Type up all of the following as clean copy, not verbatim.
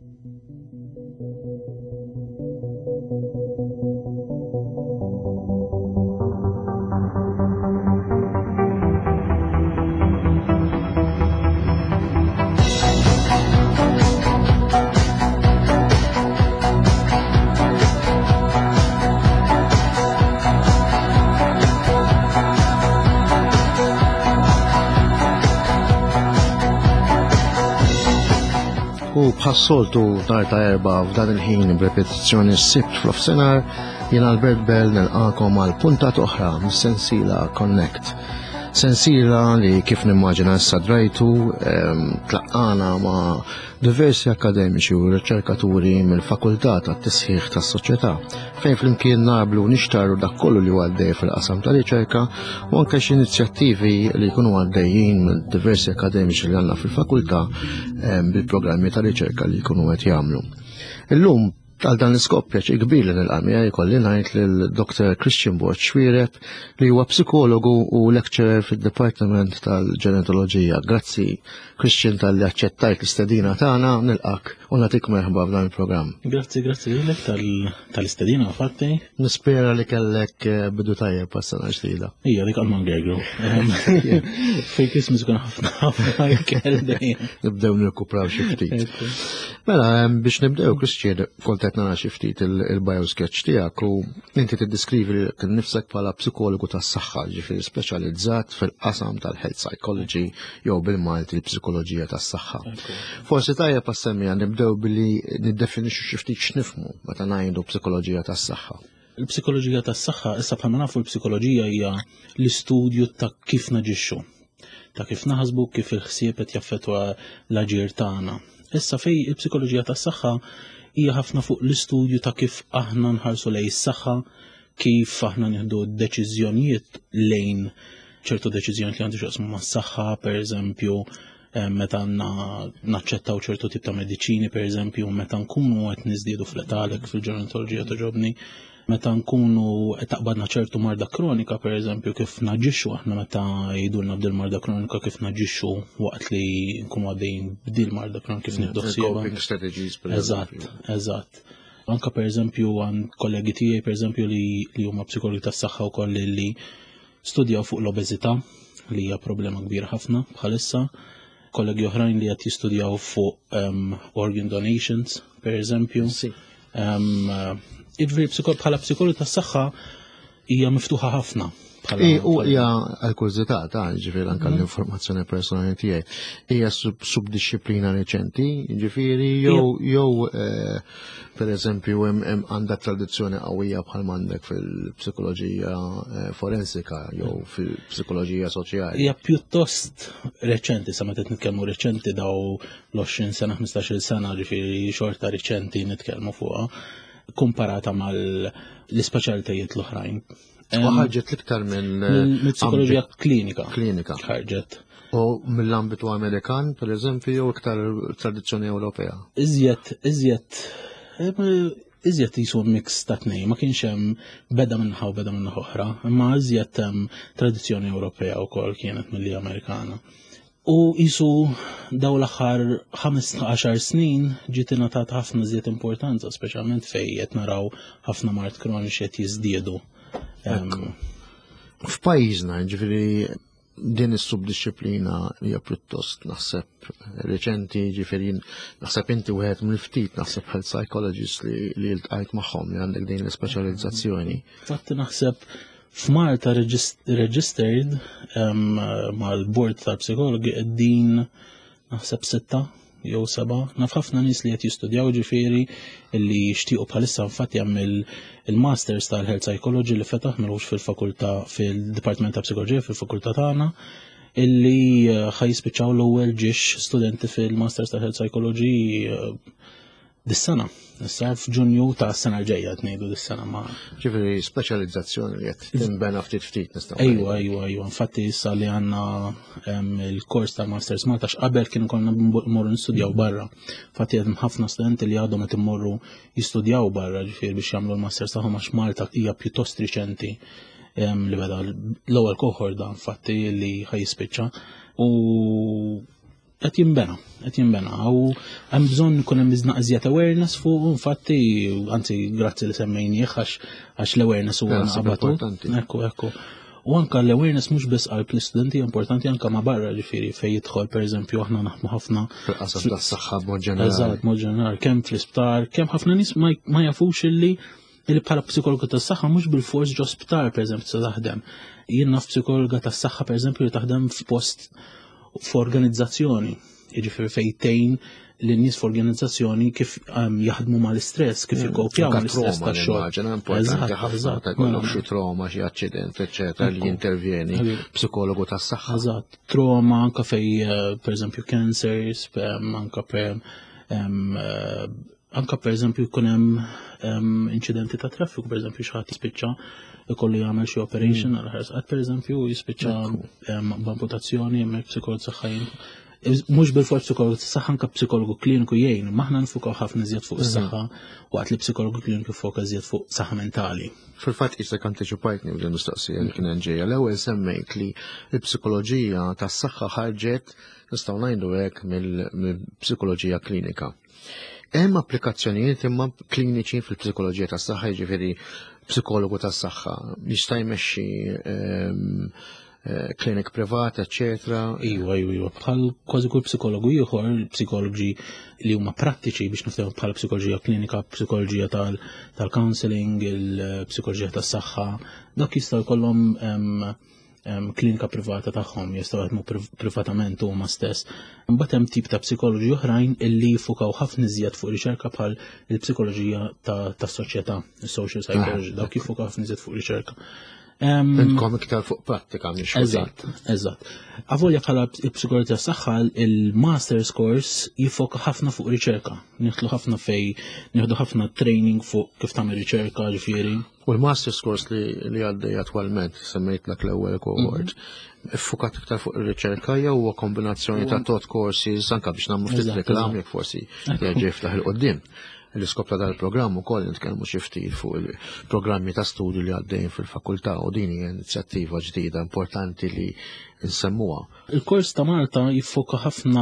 U bħassoltu nar ta' erba' f'dan il-ħin b'repetizzjoni s-sibt fl-ofsenar jien Albert Bell nilqakom għal puntat oħra mis-sensiela Connect. Sensiela li kif nimmaġina issa drajtu tlaqqana ma' diversi akademiċi u riċerkaturi mill-Fakultà tat-Tisħiħ tas-Soċjetà fejn flimkien naqblu nixtarru dak kollu li għaddej fil-qasam ta' riċerka u anke x'inizjattivi li jkunu għaddejjin minn diversi akademiċi li għandna fil-fakultà bil-programmi ta' riċerka li jkunu qed jagħmlu. Illum għal dan l-iskop pjaċir kbir li nilqamija jkolli ngħid lil Dr. Christian Bort Xwiered li huwa psikologu u lecturer fid-Dipartiment tal-Ġenetoloġija. Grazzi Christian tal-li aċċettajt l-istedina tagħna nilqak u nagħtik merħba f'dan il-programm. Grazzi lilek tal-istedina fatti. Nispera li kellek bidu tajjeb pas-sena ġdida. Ija dik għal Gergru. Fej Christmas kun ħafna jekk dejjem. Nibdew nirkupraw xi ftit. Mela biex nibdew Christian qed nara xi ftit il-biosketch tiegħek u inti tiddeskrivi li kien nifsek bħala psikologu tas-saħħa, ġifieri speċjalizzat fil-qasam tal-health psychology jew bil-Malti l-psikoloġija tas-saħħa. Forsi tajjeb għas-semmija nibdew billi niddefinixxu xi ftit x'nifhmu meta ngħidu psikoloġija tas-saħħa. Il-psikoloġija tas-saħħa issa bħalma nafu l-psikoloġija hija l-istudju ta' kif naġixxu, ta' kif naħsbu, kif il-ħsieb qed jaffettwa l-aġir tagħna. Issa fej il-psikoloġija tas-saħħa hija ħafna fuq l-istudju ta' kif aħna nħarsu lejn is-saħħa, kif aħna nieħdu deċiżjonijiet lejn ċertu deċiżjonijiet li għandu x'jaqsmu mas-saħħa, pereżempju meta naċċettaw ċertu tip ta' mediċini, pereżempju meta nkunu qed niżdiedu fl-età fil-ġenetoloġija toġobni, meta nkunu taqbadna ċertu marda kronika, pereżempju kif naġixxu aħna meta jgħidulna b'dil marda kronika kif naġixxu waqt li nkunu għaddejjin b'dil marda kronika kif nieħdu ħsiebha. Eżatt. Anke pereżempju għand kollegi tiegħi pereżempju li huma psikologi tas-saħħa wkoll li studjaw fuq l-obeżità li hija problema kbira ħafna bħalissa. Kollegi oħrajn li qed jistudjaw fuq organ donations, pereżempju. Bħala psikologi tas-saħħa hija miftuħa ħafna. U hija għall-kurżità ta' ġifieri anke l-informazzjoni personali tiegħi. Hija subdisciplina reċenti, ġifieri jew pereżempju hemm għandha tradizzjoni qawwija bħal m'għandek fil-psikoloġija forensika jew fil-psikoloġija soċjali. Hija pjuttost reċenti, sa meta nitkellmu reċenti daw l-20 sena, 15-il sena, ġifieri xorta reċenti nitkellmu fuqha komparata mal-ispeċjalitajiet l-oħrajn. U ħarġet l-iktar mill-psikoloġija klinika. Ħarġet. U mill-ambitu Amerikan, per eżempju, jew iktar tradizzjoni Ewropea? Iżjed jisu mix ta' tnejn, ma kienx hemm beda minnha u beda minna oħra, imma iżjed tradizzjoni Ewropea wkoll kienet milli Amerikana. U jisu daw l-aħħar 15 snin ġiet ingħatat ħafna iżjed importanza, speċjalment fejn qed naraw ħafna mart kroniċi qed jiżdiedu. F'pajjiżna, ġifieri din is-subdisciplina hija pjuttost naħseb reċenti, ġifieri naħseb inti wieħed mill-ftit naħseb health psychologist li ltqajt magħhom li għandek din l-ispeċjalizzazzjoni. Fatti naħseb f'Malta registered mal-bord tal-psikologi qegħdin naħseb 6 jew 7. Naf ħafna nies li qed jistudjaw ġifieri li jixtiequ bħalissa infatti jagħmel il-masters tal-health psychology li fetaħ milux fil-fakultà fil-Dipartiment ta' Psikoloġija fil-fakultà tagħna illi ħajspiċċaw l-ewwel ġiex studenti fil-masters tal-health psychology dis-sena. Issa f'Ġunju ta' s-sena l-ġejja ngħidu dis-sena ma. Ġifieri speċjalizzazzjoni li qed tinbena ftit nistgħu. Ejwa. Infatti issa li għandna il-kors tal-Masters Malta x'qabel kienu konna mmorru nistudjaw barra. Infatti hemm ħafna studenti li għadhom qed immorru jistudjaw barra ġifieri biex jagħmlu l-Masters tagħhom għax Malta hija pjuttost riċenti li beda l-ewwel cohort infatti li ħajjispiċċa. U qed jinbena u hemm bżonn ikun hemm iżjed awareness fuq infatti anzi grazzi li semmejnieh għax l-awareness huwa naqbatu. Ekku. U anke l-awareness mhux biss għal l-istudenti importanti anke ma' barra ġifieri fejn jidħol pereżempju aħna naħdmu ħafna fil-qasam tas-saħħa b'mod ġenerali. Eżatt, mod ġenerali, kemm fl-isptar, kemm ħafna nies ma jafux illi bħala psikologu tas-saħħa mhux bil-fors ġo sptar pereżempju se taħdem. Jien naf psikologa tas-saħħa pereżempju li taħdem f'post f'organizzazzjoni, jiġifieri fejn tgħin lin-nies f'organizzazzjoni kif jaħdmu mal-istress, kif jikkopjaw mal-istress tax-xogħol. Importanti ħafna ta' jkollok xi trauma, xi aċċident, eċetera, li jintervjeni psikologu tas-saħħa. Eżatt, trauma anke fejn pereżempju cancers, anke pereżempju jkun hemm inċidenti ta' traffiku, pereżempju xi ħadd jispiċċa ikollu jagħmel xi operation għal ħarsqat pereżempju jispiċċa b'amputazzjoni hemmhekk psikologu tas-saħħa mhux bil-fors psikologu tas-saħħa anke psikologu kliniku jgħin, ma aħna nfukaw ħafna iżjed fuq is-saħħa waqt li psikologu kliniku jfoka iżjed fuq saħħa mentali. Fil-fatt isek antiċipajtni bil-mistoqsija li kien ġejja. L-ewwel semmejt li l-psikoloġija tas-saħħa ħarġet nistgħu ngħidu hekk mill-psikoloġija klinika. Hemm applikazzjonijiet imma kliniċi fil-psikoloġija tas-saħħa, jiġifieri psikologu tas-saħħa jista' jmexxi klinik privat, eccetera. Iwa. Bħal kważi kull psikologu ieħor, psikologi li huma prattiċi biex niftehmu bħal psikoloġija klinika, psikoloġija tal-counseling, il-psikoloġija tas-saħħa, dak jistgħu jkollhom klinika privata tagħhom, jistgħu jaħdmu privatament huma stess. Imbagħad hemm tip ta' psikoloġi oħrajn illi jfukaw ħafna iżjed fuq riċerka bħal il-psikoloġija tas-soċjetà, is-social psychology, dawk jifukaw ħafna iżjed fuq riċerka. Inkom iktar fuq prattika mhix. Eżatt. Avolja bħala l-psikoloġija tas-saħħa il-master's course jifoka ħafna fuq riċerka. Nieħdu ħafna training fuq kif tagħmel riċerka ġifieri. U l-master's course li għaddej attwalment semmejtlek l-ewwel cohort. Iffukat iktar fuq ir-riċerka jew huwa kombinazzjoni ta' tot courses anke biex nagħmlu ftit reklam jekk forsi jerġa' jiftaħ il-qudiem. L-iskop ta' dal-programm ukoll nitkellmu xi ftit fuq il-programmi ta' studju li għaddejjin fil-fakultà u din hija inizjattiva ġdida importanti li nsemmuha. Il-kors ta' Malta jiffoka ħafna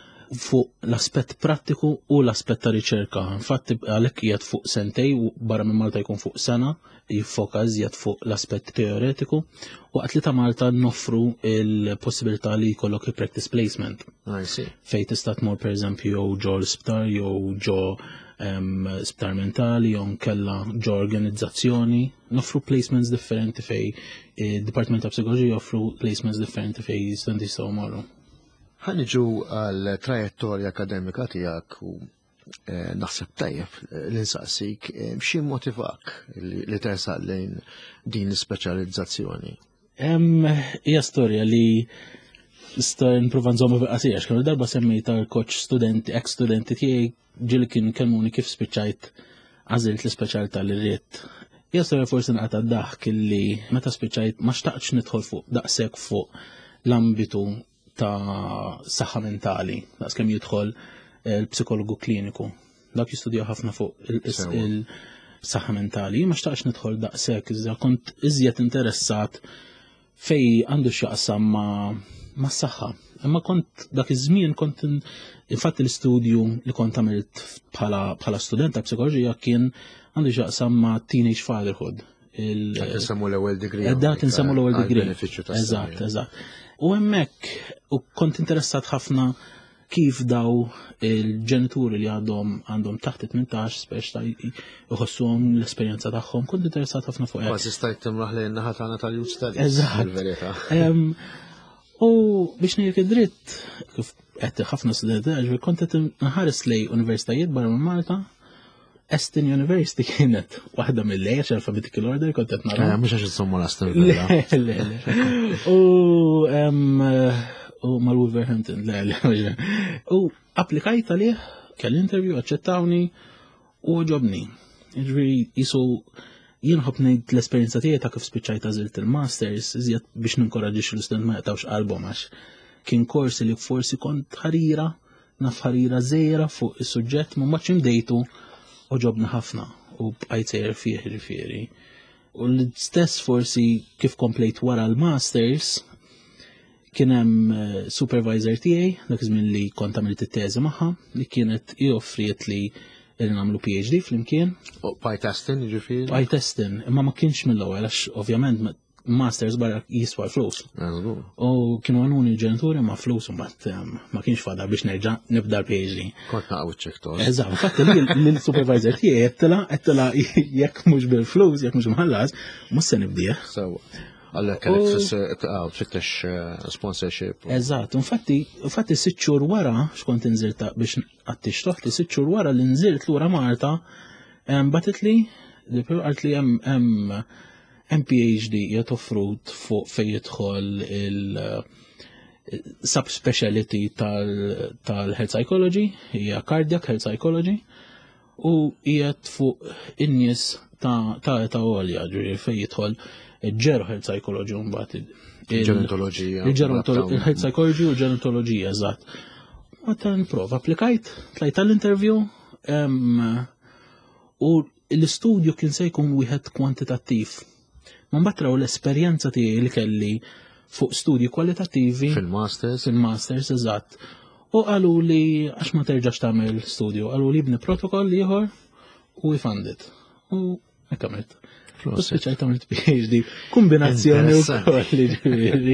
fuq l-aspett prattiku u l-aspett ta' riċerka. Infatti għalhekk qiegħed fuq sentej u barra minn Malta jkun fuq sena, jiffoka iżjed fuq l-aspett teoretiku u waqt li ta' Malta noffru il-possibilità li jkollok il-practice placement. Fejn tista' tmur pereżempju jew ġo l-isptar jew ġo sptar mentali jew nkella ġo organizzazzjoni, noffru placements differenti fej id-Dipartiment ta' Psikoloġija joffru placements differenti fej studenti jistgħu marru. Ħaniġu għal trajettorja akademika tiegħek u naħseb tajjeb l-insaqsik xi motivak li tersaq lejn din l-ispeċjalizzazzjoni. Hija storja li nipprova nżommu bil-qasija x'kienu darba semmejta l-koċ studenti, ex-studenti tiegħi ġieli kien kellmuni kif spiċċajt għażilt l-ispeċjalità li rrid. Hija storja forsi naqgħod daħk illi meta spiċċajt ma xtaqtx nidħol fuq daqshekk fuq l-ambitu ta' saħħa mentali, daqskemm jidħol il-psikologu kliniku. Dak jistudja ħafna fuq il-saħħa mentali, ma xtaqx nidħol daqshekk iżda kont iżjed interessat fej għandu x'jaqsam ma' s-saħħa. Imma kont dak iż-żmien kont infatti l-istudju li kont għamilt bħala student ta' psikoloġija kien għandu x'jaqsam ma' teenage fatherhood. Dak insemmu l-ewwel degree. Dak insemmu l-ewwel degree. Eżatt. U hemmhekk u kont interessat ħafna kif daw il-ġenituri li għandhom taħt 18 speċ ta' jħossuhom l-esperjenza tagħhom, kont interessat ħafna fuq hekk. Kważi stajt timraħ lejn naħa tagħna tal-youth studies. Eżatt. U biex ngħid id-dritt kif qed ħafna studenti kont qed nħares lej universitajiet barra minn Malta. Aston University kienet waħda mill-lejja alphabetical order kont qed nara. Mhux għax insomma l-Aston. U mal-Wolverhampton, le. U applikajt għalih, kelli interview, aċċettawni u ġobni. Ġifieri jisu jien ħobb ngħid l-esperjenza tiegħi ta' kif spiċċajt għażilt il-masters iżjed biex ninkoraġġix l-istudent ma jaqtawx qalbhom għax kien korsi li forsi kont ħarira, naf ħarira żejra fuq is-suġġett ma mbagħad imdejtu u ġobni ħafna u bqajt sejjer fih ġifieri. U l-istess forsi kif komplejt wara l-masters kien hemm supervisor tiegħi dak iż-żmien li kont għamilt it-teżi magħha li kienet joffriet li nagħmlu PhD flimkien. PyTesting, ġifieri? PyTesting, imma ma kienx mill-ewwel għax ovvjament masters barra jiswa flus. U kienu għanuni l-ġenituri ma flus mbagħad ma kienx fada biex nerġa' nibda l-PhD. Kont naqgħu ċektor. Eżatt, fatt li l-supervisor tiegħi qedtela jekk mhux bil-flus, jekk mhux mħallas, mhux se nibdih. Sewa. Għalla kellek tfittex sponsorship. Eżatt, infatti 6 xhur wara x'kont inżilt biex qattix toħti 6 xhur wara li nżilt lura Malta batet li qalt li hemm PhD jgħat offrut fuq fejn jidħol il-subspeciality tal-health psychology, hija cardiac health psychology, u jgħat fuq in-nies ta' għolja, ġuri fejn jidħol il-ġero health psychology mbagħad il-ġerontoloġija. Il-health psychology u ġerontoloġija, eżatt. Ma ta' nipprova applikajt, tlajt tal-interview, u l-istudju kien se jkun wieħed kwantitattiv. Ma mbatraw l-esperjenza tiegħi li kelli fuq studji kwalitattivi fil-masters eżatt. U qalu li għax ma terġax tagħmel studju, qalu li bni protokoll ieħor u jfunded. U hekk għamilt. U speċjal tagħmel PhD, kombinazzjoni wkoll ġifieri.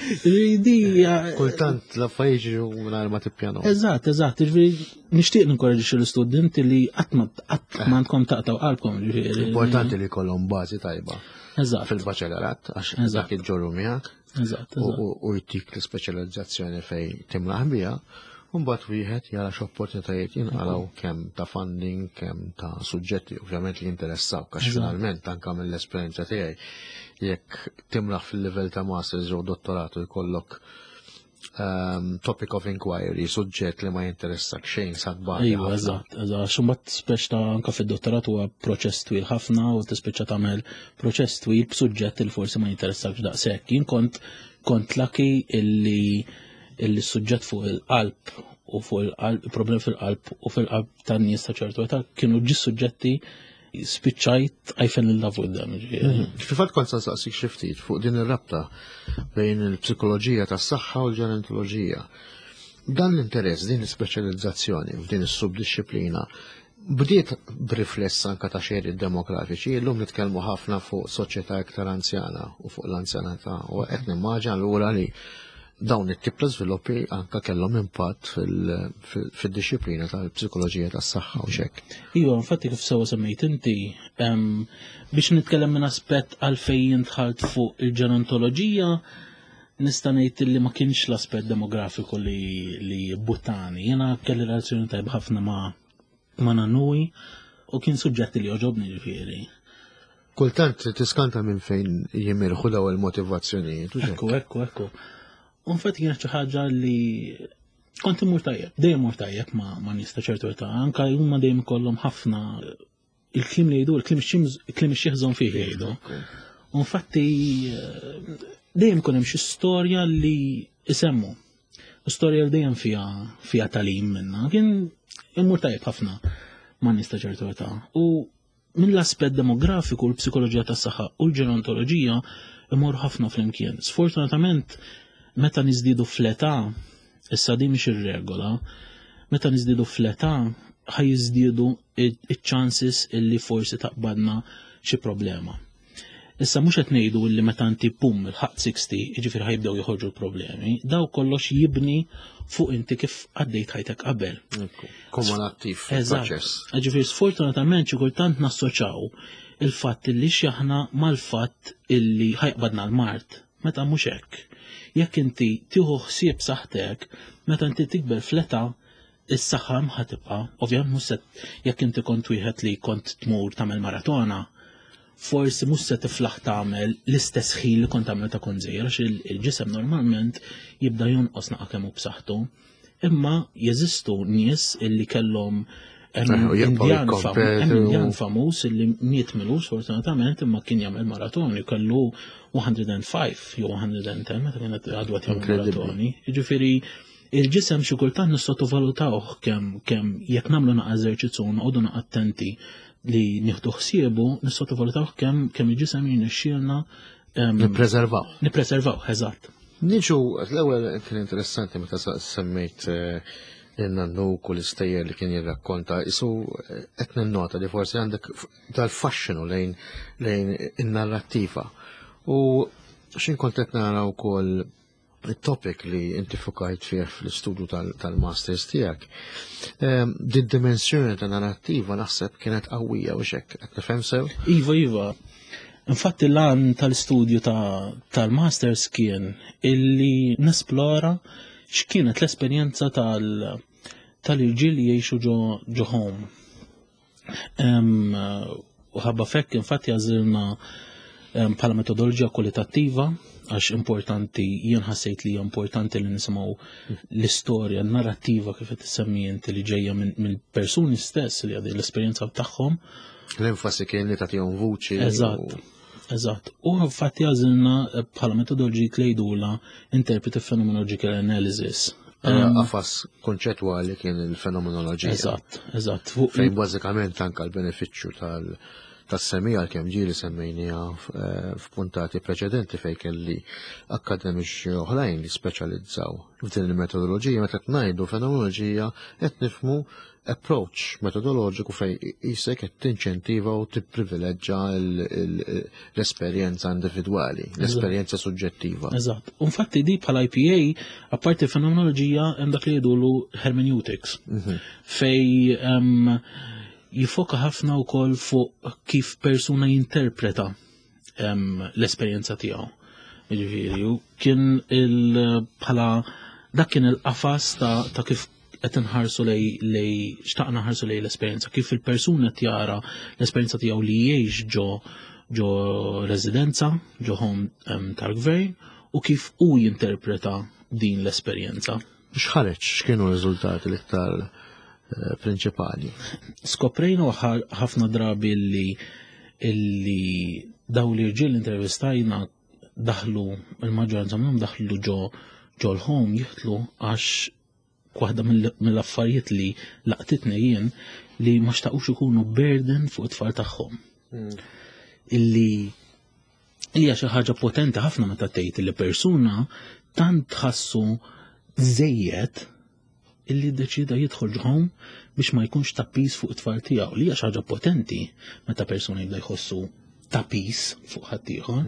Kultant l-affarijiet jiġu mingħajr ma tippjanaw. Eżatt, nixtieq ninkoraġġi l-istudenti li qatt ma għandkom taqtaw qalbkom ġifieri. Importanti li jkollhom bażi tajba. Eżatt. Fil-baċelarat, għax dak il-ġorru miegħek. U jtik l-speċjalizzazzjoni fejn timlaħ biha, u mbagħad wieħed jara x'opportunitajiet jinqalgħu kemm ta' funding, kemm ta' suġġetti ovvjament li jinteressawk għax finalment anke mill-esperjenza tiegħi jekk timlaħ fil-livell ta' masters jew dottoratu jkollok topic of inquiry, suġġett li ma jinteressak xejn sadbaq. Ejwa, eżatt, xumbat speċta anka fid-dottorat huwa proċess twil ħafna u tispiċċa tagħmel proċess twil b'suġġett li forsi ma jinteressakx daqshekk. Jien kont laki illi suġġett fuq il-qalb u fuq il-problemi fil-qalb u fil-qalb tan-nies ta' ċertu età kienu suġġetti spiċċajt għajfen il-love with them. Fil-fatt kont saqsik xi ftit fuq din ir-rabta bejn il-psikoloġija tas-saħħa u l-ġerontoloġija. Dan l-interess, din l-ispeċjalizzazzjoni u din is-subdisciplina bdiet b'rifless anke ta' xejri demografiċi, illum nitkellmu ħafna fuq soċjetà iktar anzjana u fuq l-anzjanità u qed nimmaġina lura li dawn it-tip ta' żviluppi anke kellhom impatt fid-disciplina tal-psikoloġija tas-saħħa u xekk. Iva, infatti kif sewa semmejt inti biex nitkellem minn aspett għalfejn intħalt fuq il-ġerontoloġija nista' ngħid li ma kienx l-aspett demografiku li buttani. Jiena kelli relazzjoni tajba ħafna ma' nannuj u kien suġġetti li oġobni ġifieri. Kultant tiskanta minn fejn jimirħu daw il-motivazzjonijiet. Ekku. Unfatti kienet xi ħaġa li kont imur tajjeb, dejjem mur tajjeb ma' nies ta' ċertu età, anke huma dejjem ikollhom ħafna il-kliem li jgħidu, il-kliem ixieħżhom fih jgħidu. Unfatti dejjem ikun hemm xi storja li isemmu. Storja li dejjem fiha talim minnha. Kien imur tajjeb ħafna ma' nies ta' ċertu età. U mill-aspett demografiku l-psikoloġija tas-saħħa u l-ġerontoloġija imur ħafna flimkien. Sfortunatament meta niżdiedu fl-età, issa di mhix ir-regola, meta niżdiedu fl-età ħajjiżdiedu iċ-chances illi forsi taqbadna xi problema. Issa mhux qed ngħidu li meta inti pum il-ħaq 60, jiġifieri ħajbdew joħorġu l-problemi, daw kollox jibni fuq inti kif għaddejt ħajtek qabel. Kumulattiv proċess. Jiġifieri sfortunatament xi kultant nassoċjaw il-fatt illi x'aħna mal-fatt illi ħajqbadna l-mart, meta mhux hekk. Jekk inti tieħu ħsieb saħtek, meta inti tikber fl-età, is-saħħa ħatibqa', ovvjament mhux jekk inti kont wieħed li kont tmur tagħmel maratona, forsi mhux se tiflaħ tagħmel l-istess ħin li kont tagħmel ta' kont żgħir għax il-ġisem normalment jibda jonqos naqa' kemm hu b'saħħtu. Imma jeżistu nies illi kellhom Indjan famuż illi miet milux fortunatament imma kien jagħmel maratoni kellu 105 jew 110 meta kienet għadwa tagħmel maratoni. Jiġifieri il-ġisem xi kultant nissottovalutawh kemm jekk nagħmlu naqa' eżerċizzju noqogħdu naqa' attenti li nieħdu ħsiebu nissottovalutawh kemm il-ġisem jirnexxielna nippreservaw. Nippreservaw, eżatt. Niġu, l-ewwel kien interessanti meta semmejt il-Nannuk u l-istejjer li kien jirrakkonta, isu qed nota li forsi għandek dal-fascinu lejn in-narrattiva. U xin kont qed nara wkoll il-topic li inti fukajt fih fl-istudju tal-masters tiegħek. Dimensjoni ta' narrattiva naħseb kienet qawwija u xek, qed nifhem sew? Iva. Infatti l-għan tal-istudju tal-masters kien illi nesplora x'kienet l-esperjenza tal-irġiel li jgħixu ġo home. U ħabba fekk infatti għażilna bħala metodoloġija kwalitattiva għax importanti, jien ħassejt li importanti li nisimgħu l-istorja, n-narrattiva kif qed issemmi inti li ġejja minn persuni stess li għadin l-esperjenza tagħhom. L-enfasi kien li tagħtihom vuċi. Eżatt. U infatti għażilna bħala metodoloġija tlejdula interpretive phenomenological analysis. Qafas konċettwali kien il-fenomenoloġija. Eżatt. Fejn bażikament anke l-benefiċċju tas-semija kemm ġieli semmejniha f'puntati preċedenti fejn kelli akkademiċi oħrajn li speċjalizzaw f'din il-metodoloġija meta qed ngħidu fenomenoloġija qed nifhmu approach metodoloġiku fejn jisek qed tinċentiva u tipprivileġġja l-esperjenza individwali, l-esperjenza suġġettiva. Eżatt. U infatti di bħala IPA apparti fenomenoloġija hemm dak li jgħidulu hermeneutics fej jifoka ħafna wkoll fuq kif persuna jinterpreta l-esperjenza tiegħu. Jiġifieri kien bħala dak kien il-qafas ta' kif qed inħarsu lej xtaqna ħarsu lej l-esperjenza, kif il-persuna tjara l-esperjenza tiegħu li jgħix ġo residenza, ġo home tal-gvern u kif hu jinterpreta din l-esperjenza. X'ħareġ x'kienu r-riżultati l-iktar prinċipali? Skoprejna ħafna drabi illi daw l-irġiel intervistajna daħlu, il-maġġoranza minnhom daħlu ġo l-home jieħdlu għax waħda mill-affarijiet li laqtitni jien li ma xtaqux ikunu burden fuq it-tfal tagħhom. Illi hija xi ħaġa potenti ħafna meta tgħid li persuna tant tħassu żejjed illi ddeċida jidħol ġhom biex ma jkunx tapis fuq it-tfal tiegħu li hija xi ħaġa potenti meta persuna jibda jħossu tapis fuq ħadd ieħor.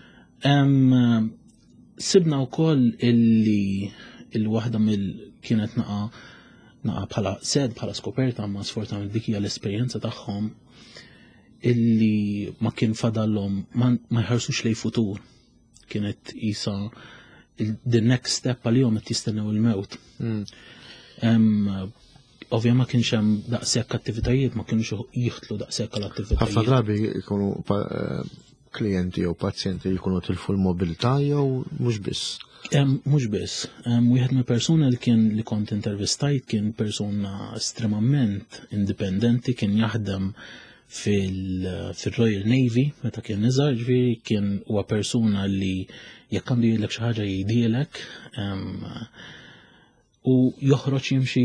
Sibna wkoll illi waħda kienet naqa bħala skoperta ma sfortunatament dik hija l-esperjenza tagħhom illi ma kien fadallhom ma jħarsux lej futur. Kienet isa the next step għalihom qed jistennew il-mewt. Ovvja ma kienx hemm daqshekk attivitajiet, ma kienux jieħdlu daqshekk l-attivitajiet. Ħafna drabi jkunu klijenti jew pazjenti jkunu tilfu l-mobilità jew mhux biss. Mhux biss. Wieħed mill-persuna li kont intervistajt kien persuna estremament indipendenti, kien jaħdem fil-Royal Navy meta kien niżgħar, ġifieri kien huwa persuna li jekk għandu jgħidlek xi ħaġa jgħidilek u joħroġ jimxi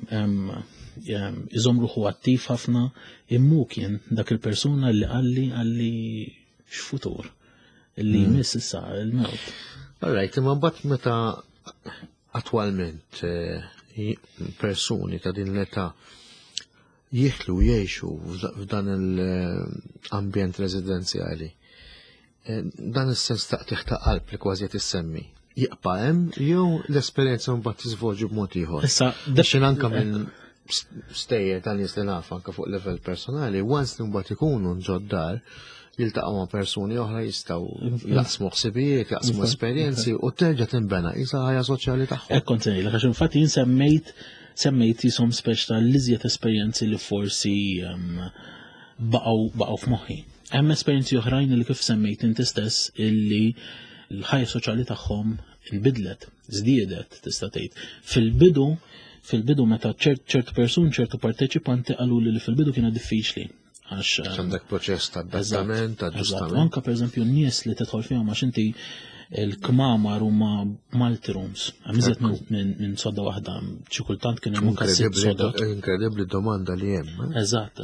iżomm ruħu attiv ħafna immu kien dak il-persuna li għalli x'futur li jmiss issa il-mewt. Alright, imma mbagħad meta attwalment persuni ta' din l-età jieħlu jgħixu f'dan l-ambjent residenzjali, dan is-sens ta' tiħta' qalb li kważi qed issemmi. Jaqpa' hemm jew l-esperjenza mbagħad tiżvolġi b'mod ieħor. Issa xejn anke minn stejjer tan-nies li naf anke fuq livell personali, once li mbagħad ikunu ġod dar jiltaqgħu ma' persuni oħra jistgħu jaqsmu ħsibijiet, jaqsmu esperjenzi u terġa' tinbena isa ħajja soċjali tagħhom. Hekk kont ngħidlek għax infatti jien semmejt jisom speċ tal-iżjed esperjenzi li forsi baqgħu f'moħħi. Hemm esperjenzi oħrajn li kif semmejt inti stess illi l-ħajja soċjali tagħhom inbidlet, żdiedet tista' tgħid. Fil-bidu meta ċertu persuni, ċertu parteċipanti qalu li fil-bidu kienet diffiċli. Għandek proċess ta' adattament, aġġustament. Anke pereżempju n-nies li tidħol fihom għax inti l-kmamar huma multi rooms. Għamiżet minn sodda waħda, xi kultant kien hemm sitt sodot. Inkredibbli domanda li hemm. Eżatt.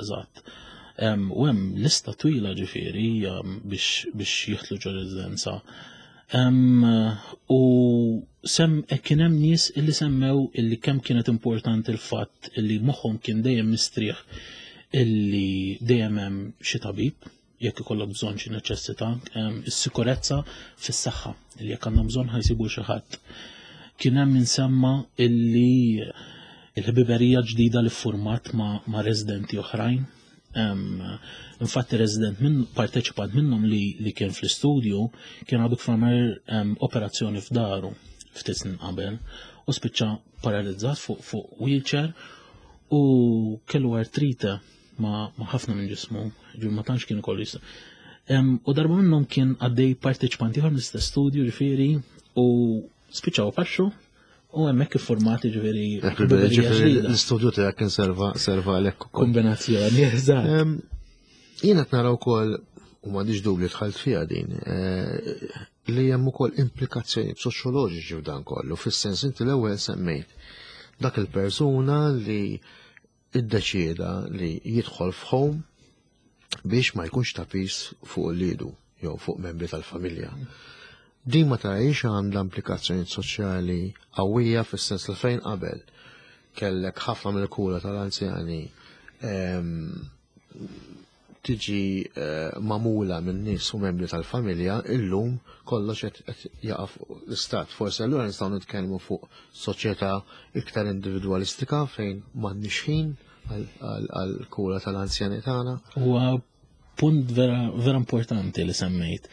U hemm lista twila ġifieri biex jieħdlu ġo residenza. U kien hemm nies illi semmew illi kemm kienet importanti l-fatt illi moħħhom kien dejjem mistrieħ illi dejjem hemm xi tabib jekk ikollok bżonn xi neċessità, is-sikurezza fis-saħħa illi jekk għandhom bżonn ħajsibu xi ħadd. Kien hemm insemma illi il-ħbiberija ġdida li ffurmat ma' residenti oħrajn. Infatti resident parteċipant minnhom li kien fl-istudju kien għadu kfamer operazzjoni f'daru ftit snin qabel u spiċċa paralizzat fuq wheelchair u kellu artrite ma' ħafna minn ġismu, ma tantx kien ikollu jista'. U darba minnhom kien għaddej parteċipanti ieħor mill-istess studju ġifieri u spiċċaw paxxu u hemmhekk iffurmati ġifieri l-istudju tiegħek kien serva għalhekk ukoll. Kombinazzjoni, eżatt. Jiena qed nara wkoll u m'għandix dubli dħalt fiha din li hemm ukoll implikazzjoni soċjoloġiċi f'dan kollu, fis-sens inti l-ewwel semmejt dak il-persuna li iddeċieda li jidħol f'home biex ma jkunx ta' pis fuq lidu jew fuq membri tal-familja. Din ma tarajx għandha implikazzjoni soċjali qawwija fis-sens li fejn qabel kellek ħafna mill-kura tal-anzjani tiġi magħmula minn nies u membri tal-familja, illum kollox qed jaqaf l-istat. Forsi allura nistgħu nitkellmu fuq soċjetà iktar individwalistika fejn m'għandniex ħin għall-kura tal-anzjani tagħna. Huwa punt vera importanti li semmejt.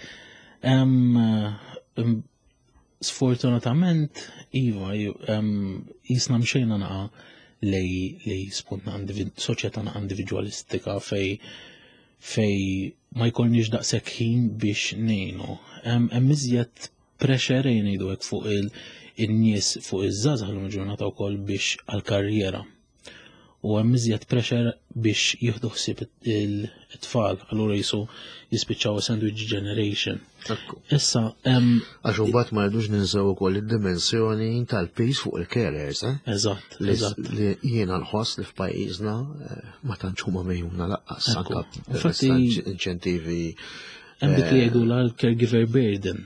Sfortunatament, iva, jisna mxejna naqa lej spunna soċjetà individwalistika fej ma jkollniex daqshekk ħin biex ngħinu. Hemm iżjed pressure ngħidu hekk fuq in-nies fuq iż-żgħażagħ l-ġurnata wkoll biex għall-karriera. U hemm iżjed pressure biex jieħdu ħsieb it-tfal, allura jispiċċaw sandwich generation. Issa għax imbagħad ma rridux ninsew ukoll id-dimensjoni tal-pis fuq il-carers, Eżatt. Li jiena nħoss li f'pajjiżna ma tantx huma mejjuna laqqas anke inċentivi. Hemm dik li jgħidu l-caregiver burden.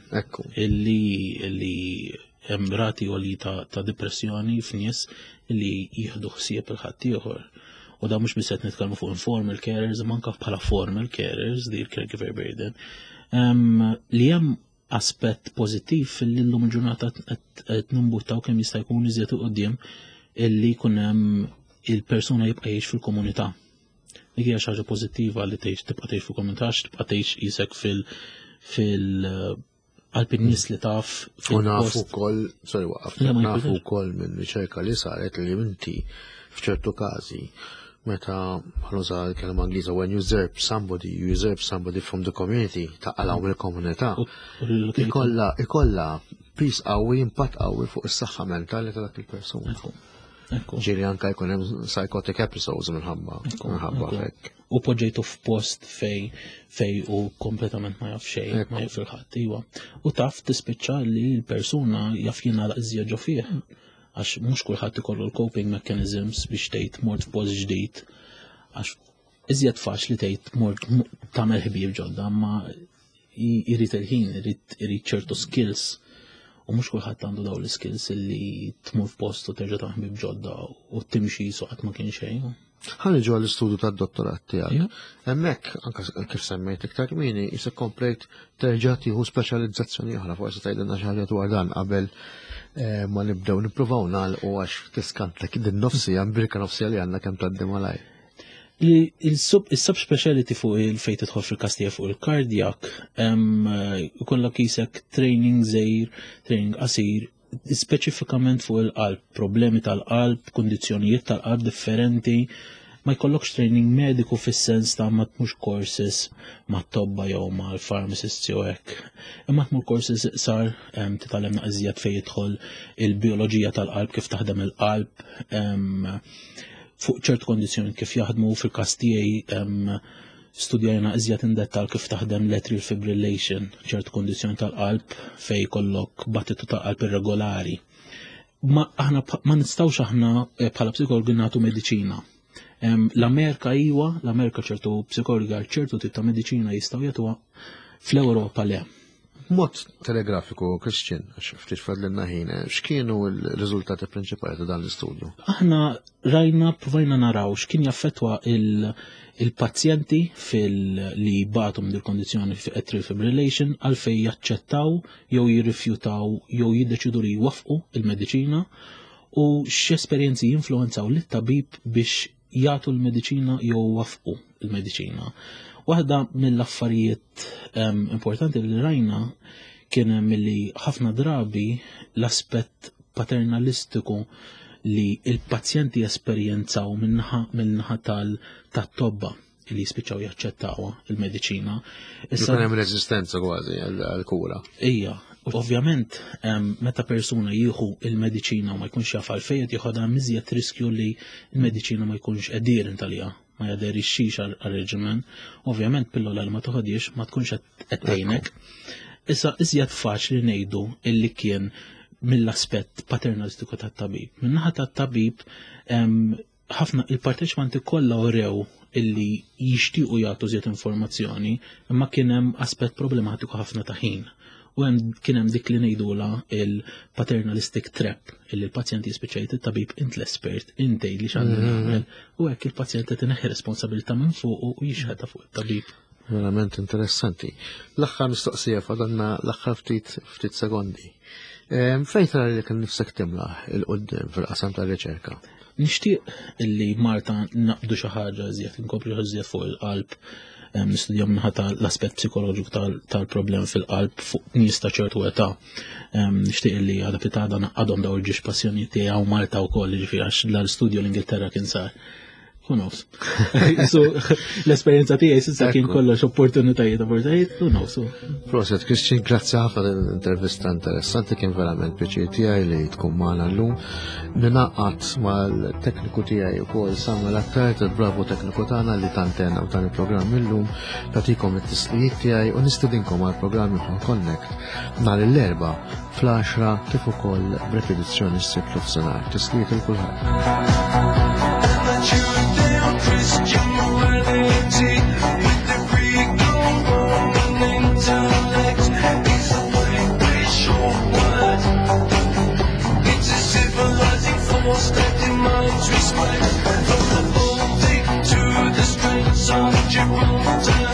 Illi hemm rati għoli ta' depressjoni f'nies illi jieħdu ħsieb il-ħadd ieħor. U da mhux biss qed nitkellmu fuq informal carers, manka bħala formal carers di l-caregiver burden. Li hemm aspett pożittiv fil-lum il-ġurnata qed nimbuttaw kemm jista' jkun iżjed quddiem illi jkun hemm il-persuna jibqa' jgħix fil-komunità. Dik hija xi ħaġa pożittiva li tibqa' tgħix fil-komunità, tibqa' tgħix qisek għalb in-nies li taf nafu wkoll, nafu wkoll minn riċerka li saret li inti f'ċertu każi meta ħanuża l-kelma Ingliża when you usurp somebody from the community taqalaw mill-komunità ikollha pis qawwi impatt qawwi fuq is-saħħa mentali ta' dak il-persuna. Ġieli anke jkun hemm psychotic episodes minħabba hekk. U poġġejtu f'post fej u kompletament ma jaf xejn ma jaf il-ħadd iwa. U taf tispiċċa li l-persuna jaf jingħalaq iżjed ġo fih. Għax mhux kulħadd ikollu l-coping mechanisms biex tgħid mort f'post ġdid. Għax iżjed faċli tgħid mort tagħmel ħbieb ġodda, ma jrid il-ħin, irid ċertu skills. U mhux kulħadd għandu dawn l-skills illi tmur f'post u terġa' tagħmel ħbieb ġodda u timxi suqgħet ma kien xejn. Ħalli ġew l-istudju tad-dottorat tiegħek. Hemmhekk anke kif semmejt iktar kmieni isek komplejt terġa' tieħu speċjalizzazzjoni oħra, forsi tgħidilna xi ħaġa dwar dan qabel ma nibdew nippruvaw nagħlqu għax tiskantlek din nofsija mbirka nofsija li għandna kemm tgħaddi malaj. Il-subspeciality fuq il-fejn tidħol fil-kastija fuq il-kardjak ikollok isek training żgħir, training qasir, speċifikament fuq il-qalb, problemi tal-qalb, kundizzjonijiet tal-qalb differenti, ma jkollokx training mediku fis-sens ta' ma tmux courses ma' tobba jew ma' l-pharmacist jew hekk. Imma tmur courses sar titgħallem iżjed fejn jidħol il-bioloġija tal-qalb kif taħdem il-qalb, fuq ċertu kondizzjoni kif jaħdmu fil-każ tiegħi studjajna iżjed indettal kif taħdem l-atrial fibrillation, ċertu kondizzjoni tal-qalb fejn jkollok battitu tal-qalb irregolari. Ma nistgħux aħna bħala psikologi nagħtu mediċina. L-Amerika l-Amerika ċertu psikologi għal ċertu tip ta' mediċina jistgħu jagħtuha, fl-Ewropa le. Mod telegrafiku, Christian, ftit fadlenna ħin, x'kienu l-riżultati prinċipali ta' dan l-istudju? Aħna provajna naraw x'kien jaffettwa il-pazjenti li batum dil kondizzjoni fi atrial fibrillation għalfej jaċċettaw jew jirrifjutaw jew jiddeċidu li jwaffqu il-mediċina u x'esperjenzi jinfluwenzaw lit-tabib biex jagħtu l-mediċina jew waffqu il-mediċina. Waħda mill-affarijiet importanti li rajna kien milli ħafna drabi l-aspett paternalistiku li il-pazjenti esperjenzaw minnaħa tat-tobba li jispiċċaw jaċċettawha il-mediċina. Issa hemm reżistenza kważi għall-kura. Ija, ovvjament meta persuna jieħu il-mediċina u ma jkunx jaf għalfejn jieħodha miżjed riskju li l-mediċina ma jkunx qedirin talija. Ma jaderixxix għal-reġimen, ovvjament pillola li ma toħodix ma tkunx qed tgħinek. Issa iżjed faċli ngħidu illi kien mill-aspett paternalistiku tat-tabib. Min-naħa tat-tabib ħafna il-parteċipanti kollha urew illi jixtiequ jagħtu żjed informazzjoni, imma kien hemm aspett problematiku ħafna ta' ħin. U kien hemm dik li ngħidula il-paternalistic trap illi l-pazjenti jispiċċajt it-tabib int l-espert, int li x'għandu nagħmel u hekk il-pazjent qed ineħħi responsabilità minn fuq u jixħedha fuq it-tabib. Verament interessanti. L-aħħar mistoqsija fadalna l-aħħar ftit sekondi. Fejn tara li kien nifsek timlaħ il-qudiem fil-qasam tar-riċerka? Nixtieq illi Malta naqbdu xi ħaġa żjed, inkomplu żjed fuq il-qalb, nistudjaw minħata l-aspett psikoloġiku tal-problem fil-qalb fuq nies ta' ċertu età. Nixtieq li għadha pitada għadhom daw il-ġiex passjoni tiegħu Malta wkoll jiġifieri għax l-istudju l-Ingilterra kien sar. Who knows? So, l-esperienza tiegħi s'issa kien kollox opportunitajiet, who knows? Proset, Christian, grazzi ħafna l-intervista interessanti, kien verament pjaċir tiegħi li tkun magħna llum. Ninaqqat mal-tekniku tiegħi wkoll Samuel Attajt, il-bravo tekniku tagħna li tantenna u tan il-programm illum, tagħtikom it-tislijiet tiegħi u nistidinkom għall-programm Ifham Connect nhar l-erba' fl-10 kif ukoll b'repetizzjoni s-sibt f'nofsinhar. Tislijiet il kulħadd. Christian morality with the freak on intellect. It's a way short word. It's a civilizing force that demands respect. From the Baltic to the Straits of Gibraltar.